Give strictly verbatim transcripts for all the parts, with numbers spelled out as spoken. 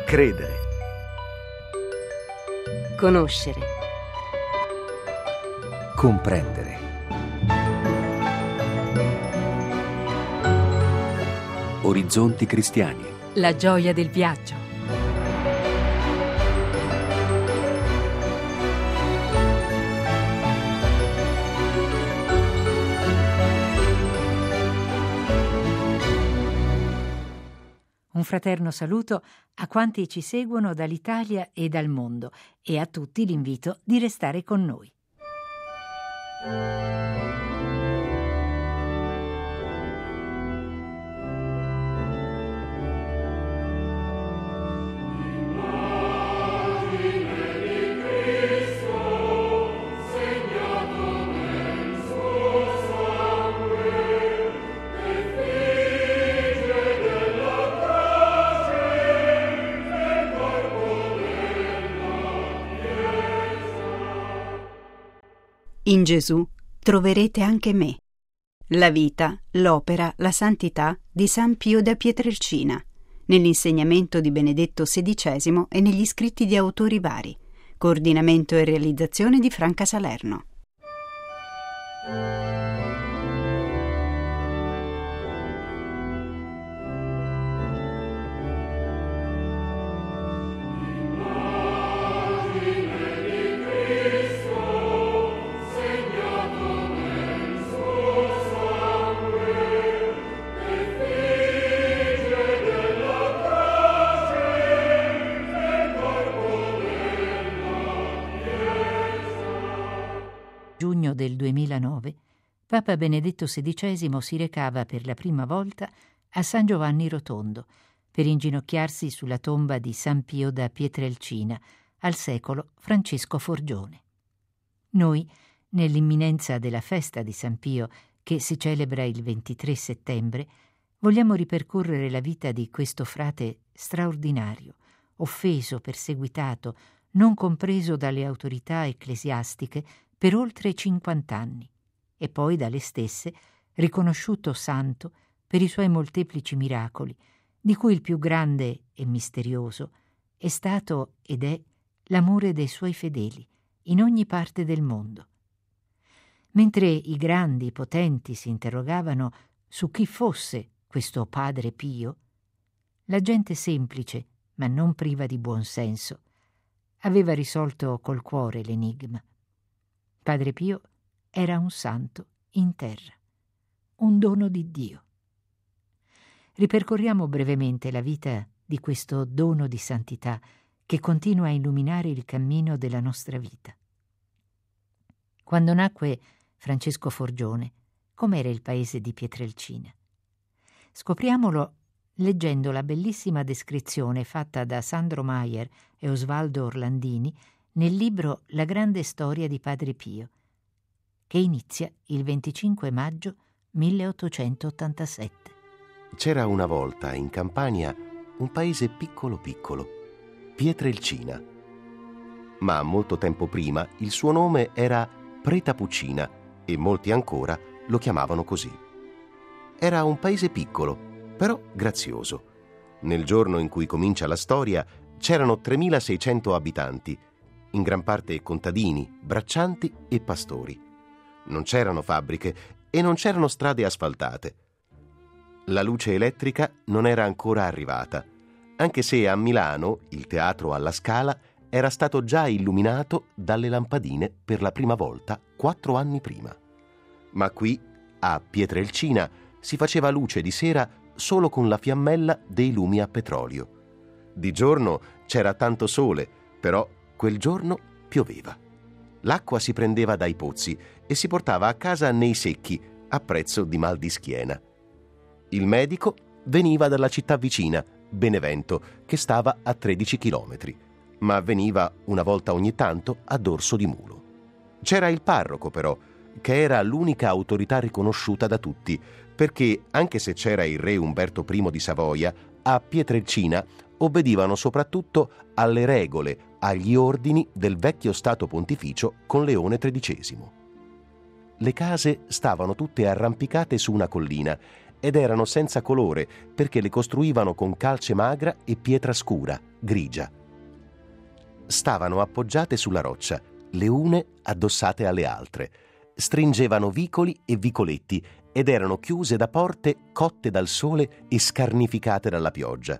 Credere. Conoscere. Comprendere. Orizzonti cristiani. La gioia del viaggio. Un fraterno saluto a quanti ci seguono dall'Italia e dal mondo e a tutti l'invito di restare con noi. In Gesù troverete anche me. La vita, l'opera, la santità di San Pio da Pietrelcina, nell'insegnamento di Benedetto sedicesimo e negli scritti di autori vari. Coordinamento e realizzazione di Franca Salerno. Giugno del duemilanove, Papa Benedetto sedicesimo si recava per la prima volta a San Giovanni Rotondo per inginocchiarsi sulla tomba di San Pio da Pietrelcina, al secolo Francesco Forgione. Noi, nell'imminenza della festa di San Pio, che si celebra il ventitré settembre, vogliamo ripercorrere la vita di questo frate straordinario, offeso, perseguitato, non compreso dalle autorità ecclesiastiche per oltre cinquant'anni, e poi dalle stesse riconosciuto santo per i suoi molteplici miracoli, di cui il più grande e misterioso è stato ed è l'amore dei suoi fedeli in ogni parte del mondo. Mentre i grandi potenti si interrogavano su chi fosse questo Padre Pio, la gente semplice, ma non priva di buon senso, aveva risolto col cuore l'enigma. Padre Pio era un santo in terra, un dono di Dio. Ripercorriamo brevemente la vita di questo dono di santità che continua a illuminare il cammino della nostra vita. Quando nacque Francesco Forgione, com'era il paese di Pietrelcina? Scopriamolo leggendo la bellissima descrizione fatta da Sandro Maier e Osvaldo Orlandini nel libro La grande storia di Padre Pio, che inizia il venticinque maggio milleottocentottantasette. C'era una volta in Campania un paese piccolo piccolo, Pietrelcina. Ma molto tempo prima il suo nome era Pretapucina e molti ancora lo chiamavano così. Era un paese piccolo, però grazioso. Nel giorno in cui comincia la storia c'erano tremilaseicento abitanti, in gran parte contadini, braccianti e pastori. Non c'erano fabbriche e non c'erano strade asfaltate. La luce elettrica non era ancora arrivata, anche se a Milano il teatro alla Scala era stato già illuminato dalle lampadine per la prima volta quattro anni prima. Ma qui, a Pietrelcina, si faceva luce di sera solo con la fiammella dei lumi a petrolio. Di giorno c'era tanto sole, però quel giorno pioveva. L'acqua si prendeva dai pozzi e si portava a casa nei secchi a prezzo di mal di schiena. Il medico veniva dalla città vicina, Benevento, che stava a tredici chilometri, ma veniva una volta ogni tanto a dorso di mulo. C'era il parroco, però, che era l'unica autorità riconosciuta da tutti, perché, anche se c'era il re Umberto primo di Savoia, a Pietrelcina obbedivano soprattutto alle regole, agli ordini del vecchio Stato Pontificio con Leone tredicesimo. Le case stavano tutte arrampicate su una collina ed erano senza colore perché le costruivano con calce magra e pietra scura, grigia. Stavano appoggiate sulla roccia, le une addossate alle altre. Stringevano vicoli e vicoletti ed erano chiuse da porte cotte dal sole e scarnificate dalla pioggia.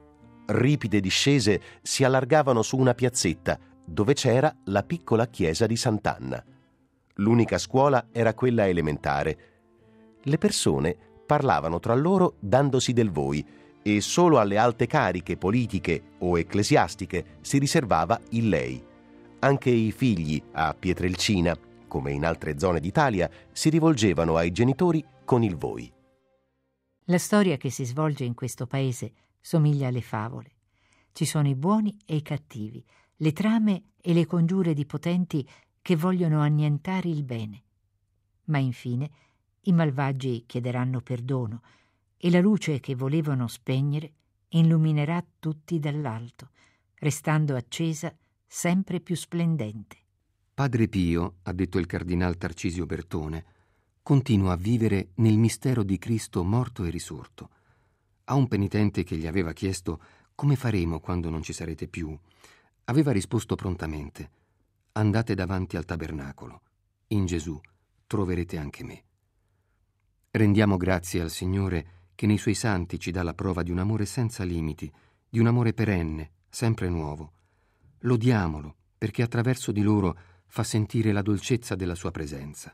Ripide discese si allargavano su una piazzetta dove c'era la piccola chiesa di Sant'Anna. L'unica scuola era quella elementare. Le persone parlavano tra loro dandosi del voi e solo alle alte cariche politiche o ecclesiastiche si riservava il lei. Anche i figli a Pietrelcina, come in altre zone d'Italia, si rivolgevano ai genitori con il voi. La storia che si svolge in questo paese somiglia alle favole. Ci sono i buoni e i cattivi, le trame e le congiure di potenti che vogliono annientare il bene. Ma infine i malvagi chiederanno perdono e la luce che volevano spegnere illuminerà tutti dall'alto, restando accesa sempre più splendente. Padre Pio, ha detto il cardinal Tarcisio Bertone, continua a vivere nel mistero di Cristo morto e risorto. A un penitente che gli aveva chiesto come faremo quando non ci sarete più, aveva risposto prontamente: andate davanti al tabernacolo, in Gesù troverete anche me. Rendiamo grazie al Signore che nei suoi santi ci dà la prova di un amore senza limiti, di un amore perenne, sempre nuovo. Lodiamolo perché attraverso di loro fa sentire la dolcezza della sua presenza.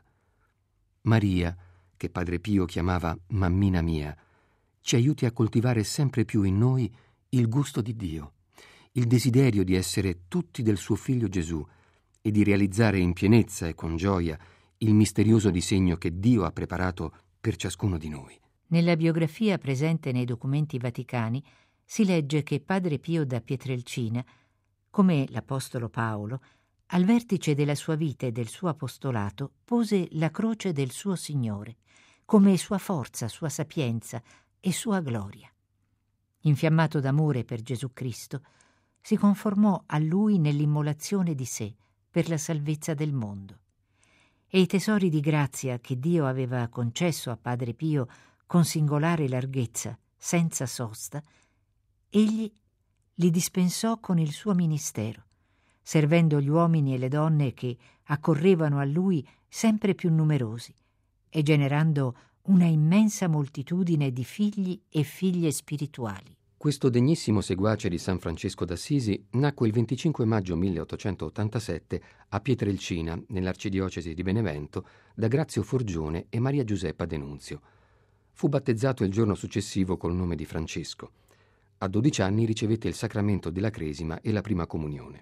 Maria, che Padre Pio chiamava mammina mia, ci aiuti a coltivare sempre più in noi il gusto di Dio, il desiderio di essere tutti del suo Figlio Gesù e di realizzare in pienezza e con gioia il misterioso disegno che Dio ha preparato per ciascuno di noi. Nella biografia presente nei documenti vaticani si legge che Padre Pio da Pietrelcina, come l'Apostolo Paolo, al vertice della sua vita e del suo apostolato pose la croce del suo Signore, come sua forza, sua sapienza e sua gloria. Infiammato d'amore per Gesù Cristo, si conformò a Lui nell'immolazione di sé per la salvezza del mondo. E i tesori di grazia che Dio aveva concesso a Padre Pio con singolare larghezza, senza sosta, egli li dispensò con il suo ministero, servendo gli uomini e le donne che accorrevano a lui sempre più numerosi e generando una immensa moltitudine di figli e figlie spirituali. Questo degnissimo seguace di San Francesco d'Assisi nacque il venticinque maggio milleottocentottantasette a Pietrelcina, nell'arcidiocesi di Benevento, da Grazio Forgione e Maria Giuseppa Denunzio. Fu battezzato il giorno successivo col nome di Francesco. A dodici anni ricevette il sacramento della Cresima e la prima comunione.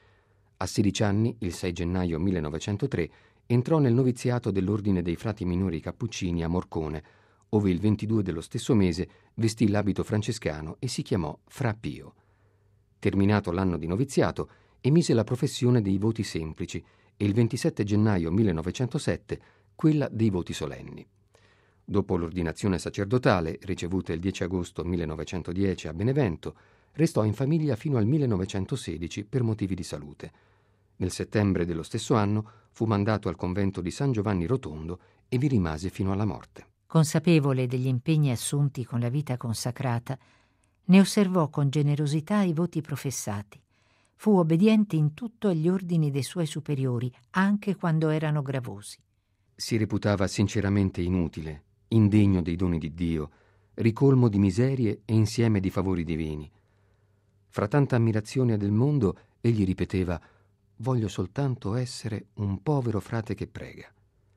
A sedici anni, il sei gennaio millenovecentotre, entrò nel noviziato dell'Ordine dei Frati Minori Cappuccini a Morcone, ove il ventidue dello stesso mese vestì l'abito francescano e si chiamò Fra Pio. Terminato l'anno di noviziato, emise la professione dei voti semplici e il ventisette gennaio millenovecentosette quella dei voti solenni. Dopo l'ordinazione sacerdotale, ricevuta il dieci agosto millenovecentodieci a Benevento, restò in famiglia fino al millenovecentosedici per motivi di salute. Nel settembre dello stesso anno fu mandato al convento di San Giovanni Rotondo e vi rimase fino alla morte. Consapevole degli impegni assunti con la vita consacrata, ne osservò con generosità i voti professati. Fu obbediente in tutto agli ordini dei suoi superiori, anche quando erano gravosi. Si reputava sinceramente inutile, indegno dei doni di Dio, ricolmo di miserie e insieme di favori divini. Fra tanta ammirazione del mondo, egli ripeteva: «Voglio soltanto essere un povero frate che prega».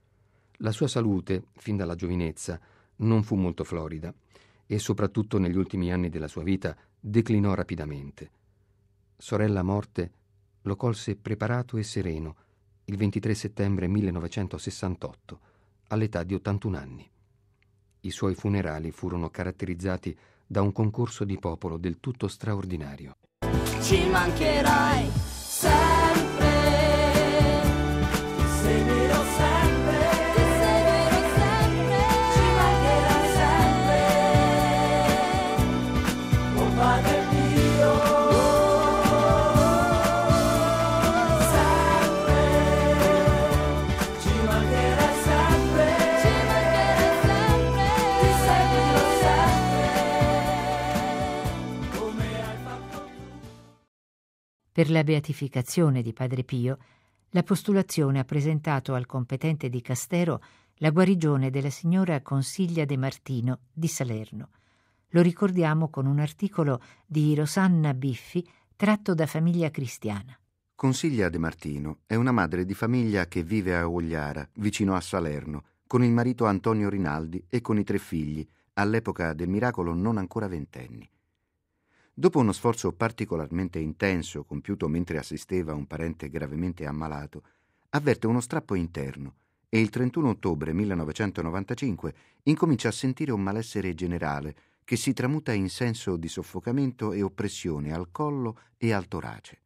La sua salute, fin dalla giovinezza, non fu molto florida e soprattutto negli ultimi anni della sua vita declinò rapidamente. Sorella morte lo colse preparato e sereno il ventitré settembre millenovecentosessantotto, all'età di ottantuno anni. I suoi funerali furono caratterizzati da un concorso di popolo del tutto straordinario. Ci mancherai sempre, ti seguirò sempre, ti seguirò sempre, ci mancherai sempre, oh Padre Pio, sempre, ci mancherai sempre, ci mancherai sempre, ti seguirò Per la beatificazione di Padre Pio, la postulazione ha presentato al competente dicastero la guarigione della signora Consiglia De Martino di Salerno. Lo ricordiamo con un articolo di Rosanna Biffi tratto da Famiglia Cristiana. Consiglia De Martino è una madre di famiglia che vive a Ogliara, vicino a Salerno, con il marito Antonio Rinaldi e con i tre figli, all'epoca del miracolo non ancora ventenni. Dopo uno sforzo particolarmente intenso compiuto mentre assisteva un parente gravemente ammalato, avverte uno strappo interno e il trentuno ottobre millenovecentonovantacinque incomincia a sentire un malessere generale che si tramuta in senso di soffocamento e oppressione al collo e al torace.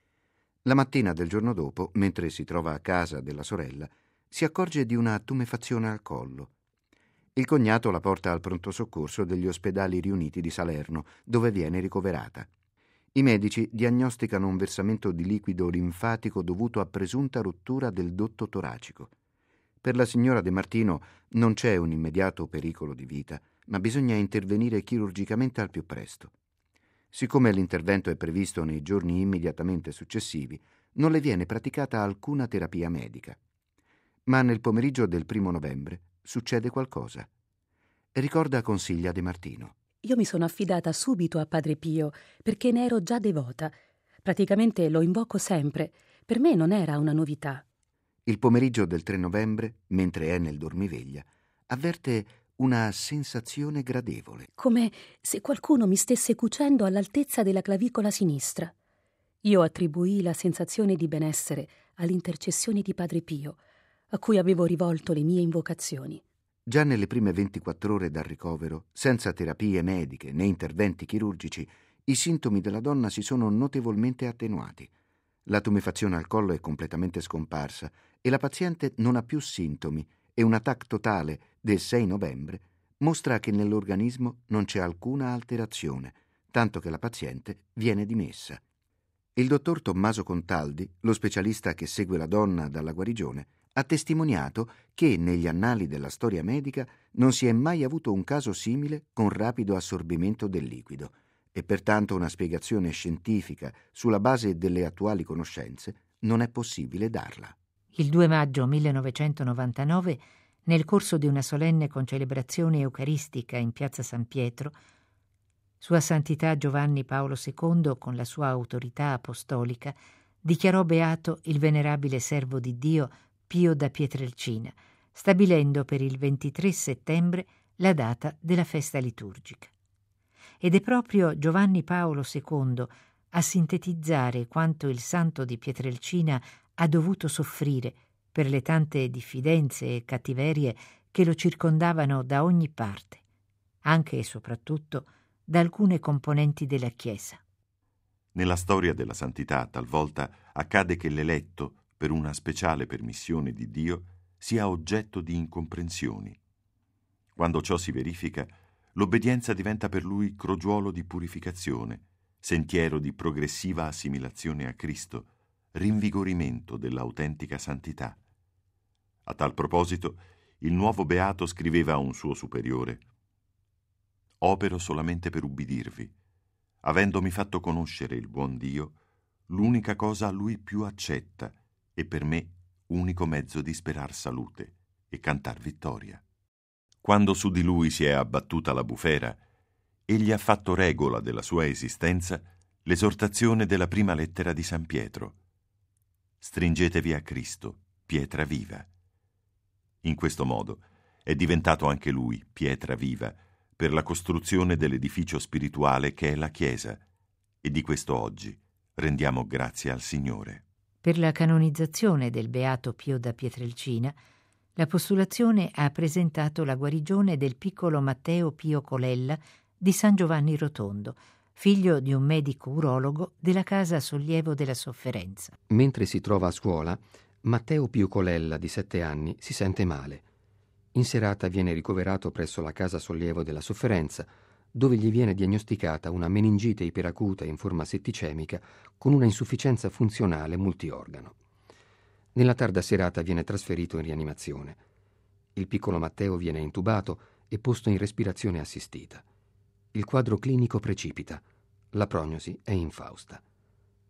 La mattina del giorno dopo, mentre si trova a casa della sorella, si accorge di una tumefazione al collo. Il cognato la porta al pronto soccorso degli ospedali riuniti di Salerno, dove viene ricoverata. I medici diagnosticano un versamento di liquido linfatico dovuto a presunta rottura del dotto toracico. Per la signora De Martino non c'è un immediato pericolo di vita, ma bisogna intervenire chirurgicamente al più presto. Siccome l'intervento è previsto nei giorni immediatamente successivi, non le viene praticata alcuna terapia medica. Ma nel pomeriggio del primo novembre succede qualcosa. Ricorda Consiglia De Martino. Io mi sono affidata subito a Padre Pio perché ne ero già devota. Praticamente lo invoco sempre. Per me non era una novità. Il pomeriggio del tre novembre, mentre è nel dormiveglia, avverte una sensazione gradevole. Come se qualcuno mi stesse cucendo all'altezza della clavicola sinistra. Io attribuii la sensazione di benessere all'intercessione di Padre Pio, a cui avevo rivolto le mie invocazioni. Già nelle prime ventiquattro ore dal ricovero, senza terapie mediche né interventi chirurgici, i sintomi della donna si sono notevolmente attenuati. La tumefazione al collo è completamente scomparsa e la paziente non ha più sintomi e una T A C totale del sei novembre mostra che nell'organismo non c'è alcuna alterazione, tanto che la paziente viene dimessa. Il dottor Tommaso Contaldi, lo specialista che segue la donna dalla guarigione, ha testimoniato che negli annali della storia medica non si è mai avuto un caso simile con rapido assorbimento del liquido e pertanto una spiegazione scientifica sulla base delle attuali conoscenze non è possibile darla. Il due maggio millenovecentonovantanove, nel corso di una solenne concelebrazione eucaristica in piazza San Pietro, Sua Santità Giovanni Paolo secondo, con la sua autorità apostolica, dichiarò beato il venerabile servo di Dio Pio da Pietrelcina, stabilendo per il ventitré settembre la data della festa liturgica. Ed è proprio Giovanni Paolo secondo a sintetizzare quanto il santo di Pietrelcina ha dovuto soffrire per le tante diffidenze e cattiverie che lo circondavano da ogni parte, anche e soprattutto da alcune componenti della Chiesa. Nella storia della santità talvolta accade che l'eletto, per una speciale permissione di Dio, sia oggetto di incomprensioni. Quando ciò si verifica, l'obbedienza diventa per lui crogiuolo di purificazione, sentiero di progressiva assimilazione a Cristo, rinvigorimento dell'autentica santità. A tal proposito, il nuovo beato scriveva a un suo superiore: «Opero solamente per ubbidirvi, avendomi fatto conoscere il buon Dio, l'unica cosa a lui più accetta e per me unico mezzo di sperar salute e cantar vittoria. Quando su di lui si è abbattuta la bufera, egli ha fatto regola della sua esistenza l'esortazione della prima lettera di San Pietro: stringetevi a Cristo, pietra viva. In questo modo è diventato anche lui pietra viva per la costruzione dell'edificio spirituale che è la Chiesa, e di questo oggi rendiamo grazie al Signore». Per la canonizzazione del beato Pio da Pietrelcina, la postulazione ha presentato la guarigione del piccolo Matteo Pio Colella di San Giovanni Rotondo, figlio di un medico urologo della Casa Sollievo della Sofferenza. Mentre si trova a scuola, Matteo Pio Colella, di sette anni, si sente male. In serata viene ricoverato presso la Casa Sollievo della Sofferenza, dove gli viene diagnosticata una meningite iperacuta in forma setticemica con una insufficienza funzionale multiorgano. Nella tarda serata viene trasferito in rianimazione. Il piccolo Matteo viene intubato e posto in respirazione assistita. Il quadro clinico precipita. La prognosi è infausta.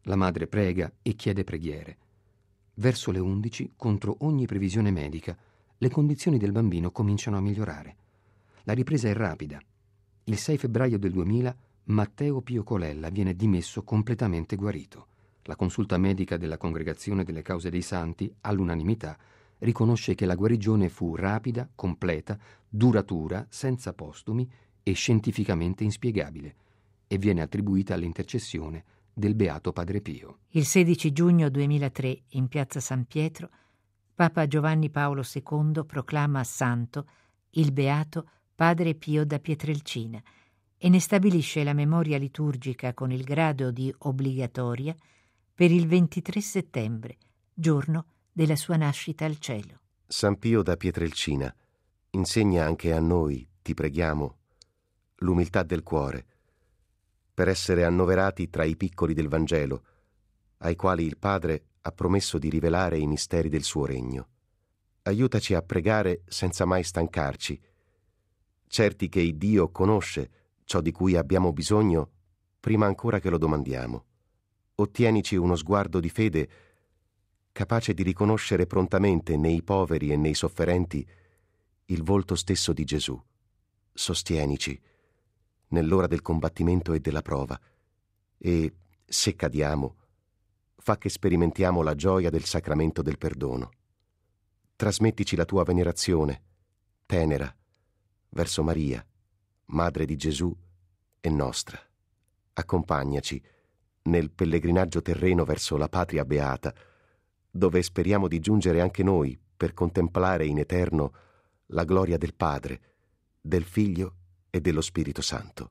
La madre prega e chiede preghiere. Verso le undici, contro ogni previsione medica, le condizioni del bambino cominciano a migliorare. La ripresa è rapida. Il sei febbraio del duemila Matteo Pio Colella viene dimesso completamente guarito. La consulta medica della Congregazione delle Cause dei Santi, all'unanimità, riconosce che la guarigione fu rapida, completa, duratura, senza postumi e scientificamente inspiegabile, e viene attribuita all'intercessione del Beato Padre Pio. Il sedici giugno duemilatré, in piazza San Pietro, Papa Giovanni Paolo secondo proclama santo il Beato Padre Pio da Pietrelcina e ne stabilisce la memoria liturgica con il grado di obbligatoria per il ventitré settembre, giorno della sua nascita al cielo. San Pio da Pietrelcina, insegna anche a noi, ti preghiamo, l'umiltà del cuore, per essere annoverati tra i piccoli del Vangelo, ai quali il Padre ha promesso di rivelare i misteri del suo regno. Aiutaci a pregare senza mai stancarci, certi che il Dio conosce ciò di cui abbiamo bisogno prima ancora che lo domandiamo. Ottienici uno sguardo di fede capace di riconoscere prontamente nei poveri e nei sofferenti il volto stesso di Gesù. Sostienici nell'ora del combattimento e della prova e, se cadiamo, fa che sperimentiamo la gioia del sacramento del perdono. Trasmettici la tua venerazione, tenera, verso Maria, Madre di Gesù e nostra. Accompagnaci nel pellegrinaggio terreno verso la patria beata, dove speriamo di giungere anche noi per contemplare in eterno la gloria del Padre, del Figlio e dello Spirito Santo.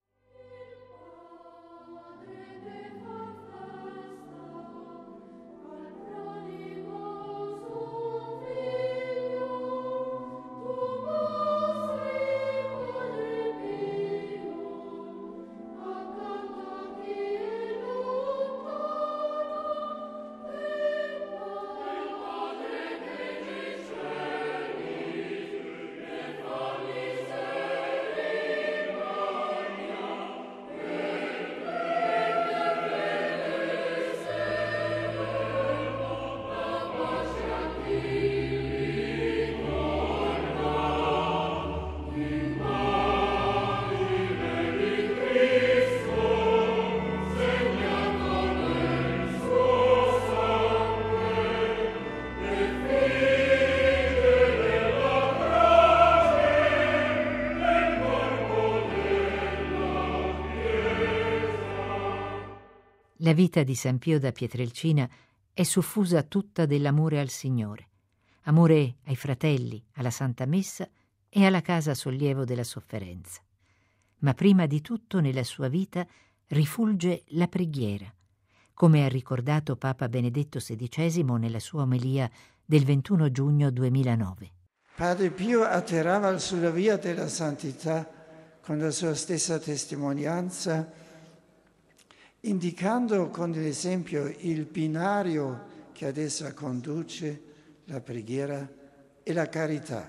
La vita di San Pio da Pietrelcina è suffusa tutta dell'amore al Signore, amore ai fratelli, alla Santa Messa e alla casa sollievo della sofferenza. Ma prima di tutto nella sua vita rifulge la preghiera, come ha ricordato Papa Benedetto sedicesimo nella sua omelia del ventuno giugno duemilanove. Padre Pio attirava sulla via della santità con la sua stessa testimonianza, indicando con l'esempio il binario che ad essa conduce, la preghiera e la carità.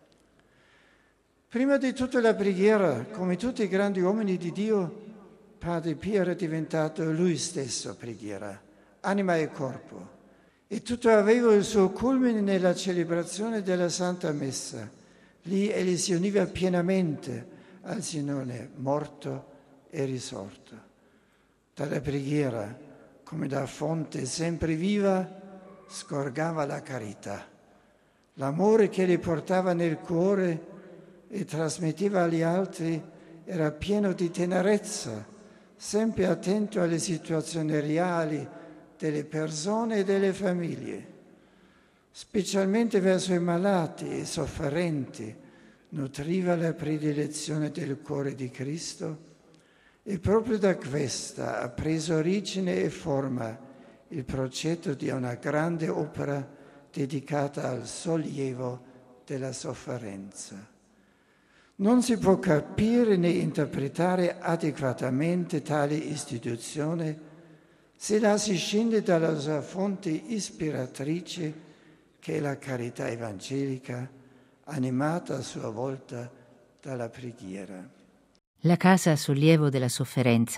Prima di tutto la preghiera, come tutti i grandi uomini di Dio, Padre Pio era diventato lui stesso preghiera, anima e corpo, e tutto aveva il suo culmine nella celebrazione della Santa Messa. Lì egli si univa pienamente al Signore morto e risorto. Dalla preghiera, come da fonte sempre viva, scorgava la carità. L'amore che le portava nel cuore e trasmetteva agli altri era pieno di tenerezza, sempre attento alle situazioni reali delle persone e delle famiglie. Specialmente verso i malati e sofferenti nutriva la predilezione del cuore di Cristo, e proprio da questa ha preso origine e forma il progetto di una grande opera dedicata al sollievo della sofferenza. Non si può capire né interpretare adeguatamente tale istituzione se la si scende dalla sua fonte ispiratrice, che è la carità evangelica, animata a sua volta dalla preghiera. La casa sollievo della sofferenza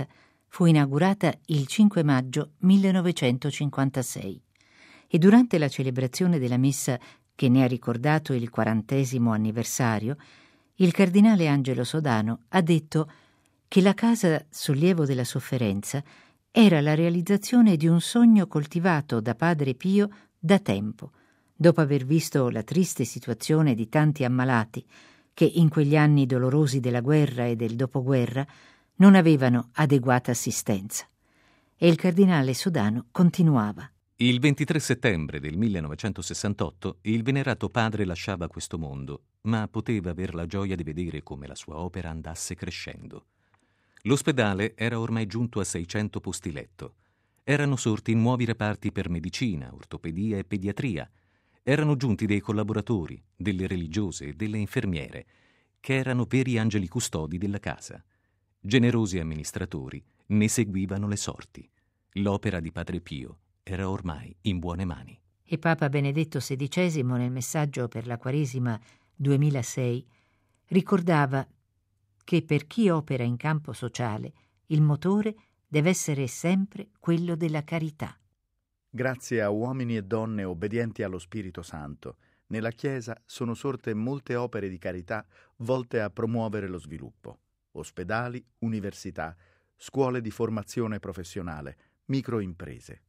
Fu inaugurata il cinque maggio millenovecentocinquantasei e durante la celebrazione della messa che ne ha ricordato il quarantesimo anniversario, il cardinale Angelo Sodano ha detto che la Casa Sollievo della Sofferenza era la realizzazione di un sogno coltivato da Padre Pio da tempo, dopo aver visto la triste situazione di tanti ammalati che in quegli anni dolorosi della guerra e del dopoguerra non avevano adeguata assistenza. E il cardinale Sodano continuava. Il ventitré settembre del millenovecentosessantotto il venerato padre lasciava questo mondo, ma poteva aver la gioia di vedere come la sua opera andasse crescendo. L'ospedale era ormai giunto a seicento posti letto. Erano sorti nuovi reparti per medicina, ortopedia e pediatria. Erano giunti dei collaboratori, delle religiose e delle infermiere, che erano veri angeli custodi della casa. Generosi amministratori ne seguivano le sorti. L'opera di Padre Pio era ormai in buone mani. E Papa Benedetto sedicesimo, nel messaggio per la Quaresima duemilasei, ricordava che per chi opera in campo sociale il motore deve essere sempre quello della carità. Grazie a uomini e donne obbedienti allo Spirito Santo, nella Chiesa sono sorte molte opere di carità volte a promuovere lo sviluppo. Ospedali, università, scuole di formazione professionale, microimprese.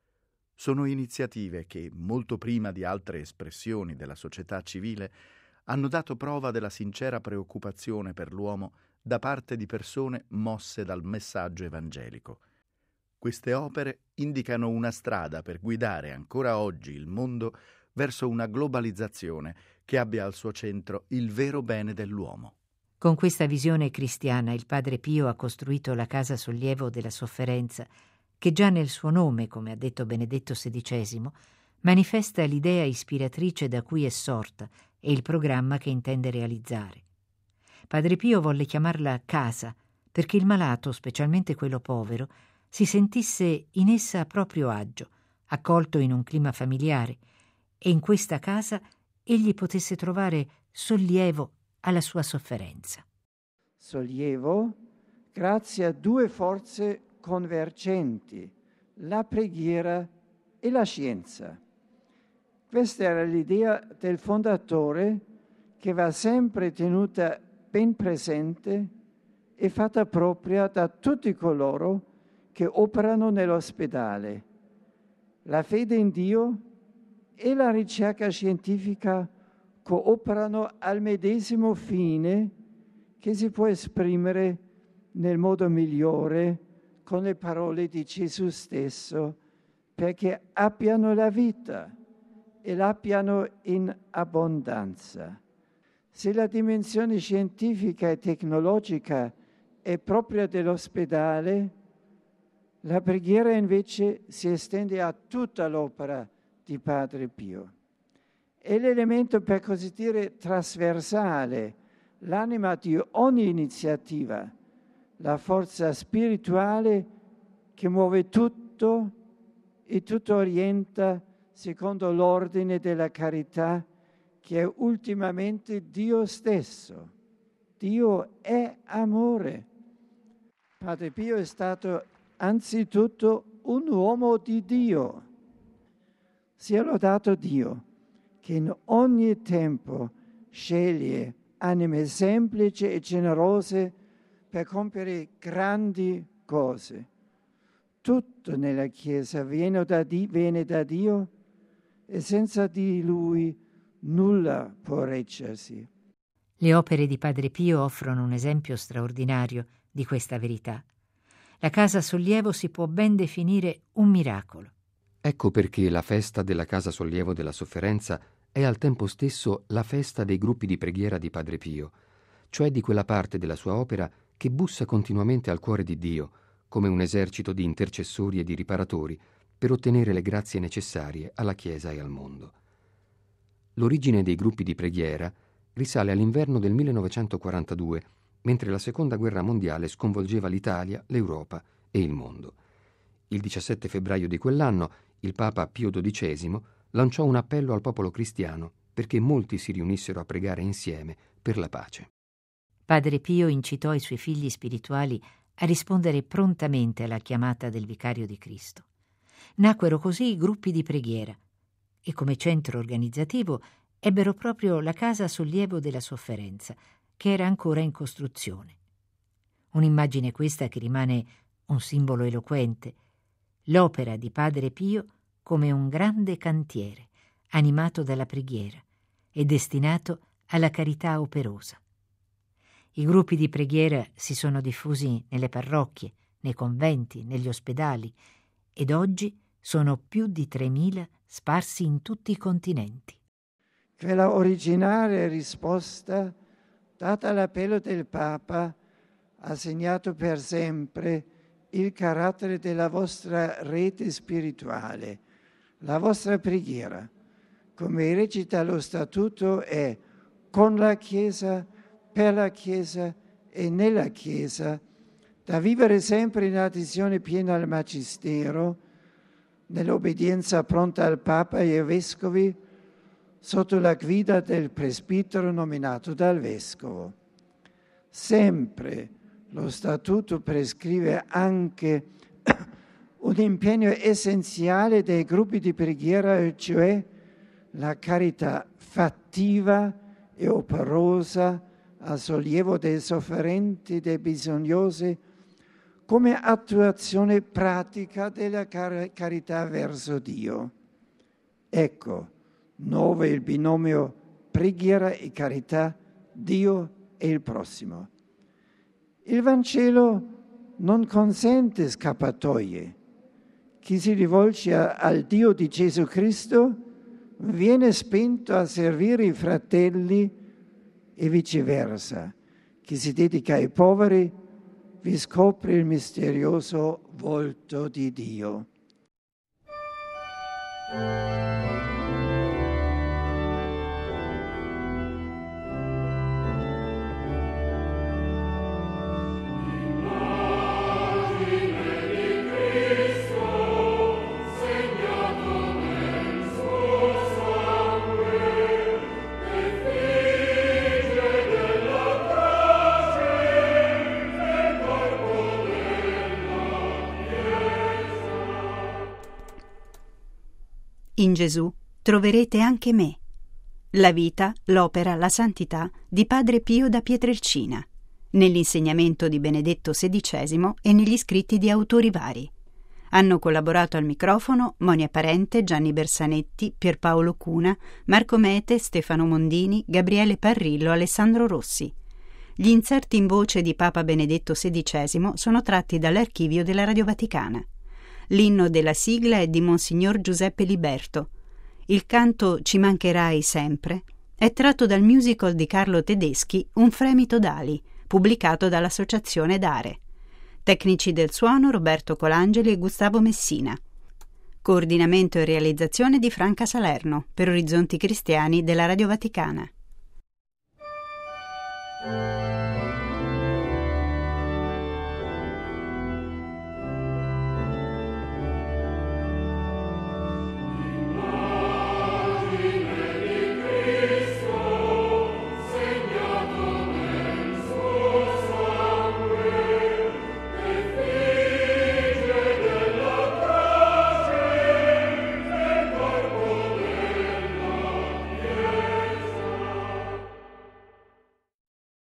Sono iniziative che, molto prima di altre espressioni della società civile, hanno dato prova della sincera preoccupazione per l'uomo da parte di persone mosse dal messaggio evangelico. Queste opere indicano una strada per guidare ancora oggi il mondo verso una globalizzazione che abbia al suo centro il vero bene dell'uomo. Con questa visione cristiana il Padre Pio ha costruito la Casa Sollievo della Sofferenza, che già nel suo nome, come ha detto Benedetto sedicesimo, manifesta l'idea ispiratrice da cui è sorta e il programma che intende realizzare. Padre Pio volle chiamarla casa perché il malato, specialmente quello povero, si sentisse in essa a proprio agio, accolto in un clima familiare, e in questa casa egli potesse trovare sollievo alla sua sofferenza. Sollievo grazie a due forze convergenti, la preghiera e la scienza. Questa era l'idea del fondatore, che va sempre tenuta ben presente e fatta propria da tutti coloro che operano nell'ospedale. La fede in Dio e la ricerca scientifica cooperano al medesimo fine, che si può esprimere nel modo migliore con le parole di Gesù stesso, perché abbiano la vita e l'abbiano in abbondanza. Se la dimensione scientifica e tecnologica è propria dell'ospedale, la preghiera invece si estende a tutta l'opera di Padre Pio. È l'elemento, per così dire, trasversale, l'anima di ogni iniziativa, la forza spirituale che muove tutto e tutto orienta secondo l'ordine della carità, che è ultimamente Dio stesso. Dio è amore. Padre Pio è stato anzitutto un uomo di Dio. Sia lodato Dio, che in ogni tempo sceglie anime semplici e generose per compiere grandi cose. Tutto nella Chiesa viene da, di, viene da Dio e senza di Lui nulla può reggersi. Le opere di Padre Pio offrono un esempio straordinario di questa verità. La Casa Sollievo si può ben definire un miracolo. Ecco perché la festa della Casa Sollievo della Sofferenza è al tempo stesso la festa dei gruppi di preghiera di Padre Pio, cioè di quella parte della sua opera che bussa continuamente al cuore di Dio, come un esercito di intercessori e di riparatori, per ottenere le grazie necessarie alla Chiesa e al mondo. L'origine dei gruppi di preghiera risale all'inverno del millenovecentoquarantadue, mentre la Seconda Guerra Mondiale sconvolgeva l'Italia, l'Europa e il mondo. Il diciassette febbraio di quell'anno il Papa Pio dodicesimo lanciò un appello al popolo cristiano perché molti si riunissero a pregare insieme per la pace. Padre Pio incitò i suoi figli spirituali a rispondere prontamente alla chiamata del Vicario di Cristo. Nacquero così i gruppi di preghiera e come centro organizzativo ebbero proprio la casa sollievo della sofferenza, che era ancora in costruzione. Un'immagine questa che rimane un simbolo eloquente, l'opera di Padre Pio come un grande cantiere, animato dalla preghiera e destinato alla carità operosa. I gruppi di preghiera si sono diffusi nelle parrocchie, nei conventi, negli ospedali ed oggi sono più di tremila sparsi in tutti i continenti. Quella originaria risposta data all'appello del Papa ha segnato per sempre il carattere della vostra rete spirituale, la vostra preghiera, come recita lo Statuto, è con la Chiesa, per la Chiesa e nella Chiesa, da vivere sempre in adesione piena al Magistero, nell'obbedienza pronta al Papa e ai Vescovi, sotto la guida del presbitero nominato dal Vescovo. Sempre lo Statuto prescrive anche un impegno essenziale dei gruppi di preghiera, cioè la carità fattiva e operosa a sollievo dei sofferenti, dei bisognosi, come attuazione pratica della car- carità verso Dio. Ecco, nuovo il binomio preghiera e carità, Dio e il prossimo. Il Vangelo non consente scappatoie. Chi si rivolge a, al Dio di Gesù Cristo viene spinto a servire i fratelli e viceversa. Chi si dedica ai poveri vi scopre il misterioso volto di Dio. In Gesù troverete anche me. La vita, l'opera, la santità di Padre Pio da Pietrelcina, nell'insegnamento di Benedetto sedicesimo e negli scritti di autori vari. Hanno collaborato al microfono Monia Parente, Gianni Bersanetti, Pierpaolo Cuna, Marco Mete, Stefano Mondini, Gabriele Parrillo, Alessandro Rossi. Gli inserti in voce di Papa Benedetto sedicesimo sono tratti dall'archivio della Radio Vaticana. L'inno della sigla è di Monsignor Giuseppe Liberto. Il canto Ci mancherai sempre è tratto dal musical di Carlo Tedeschi Un fremito d'ali, pubblicato dall'Associazione Dare. Tecnici del suono Roberto Colangeli e Gustavo Messina. Coordinamento e realizzazione di Franca Salerno per Orizzonti Cristiani della Radio Vaticana.